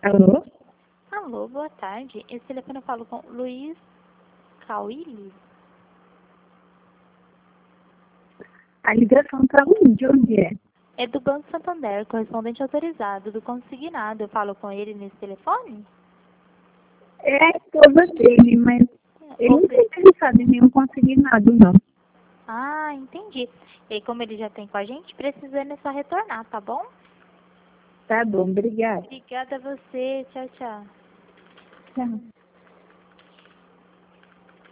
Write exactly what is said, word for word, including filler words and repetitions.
Alô? Alô, boa tarde. Esse telefone eu falo com Luiz Cauíli. A ligação tá ruim, de onde é? É do Banco Santander, correspondente autorizado, do consignado. Eu falo com ele nesse telefone? É a esposa dele, mas ele Ou não se- está interessado em nenhum consignado, não. Ah, entendi. E como ele já tem com a gente, precisando é só retornar, tá bom? Tá bom, obrigada. Obrigada a você. Tchau, tchau. Tchau.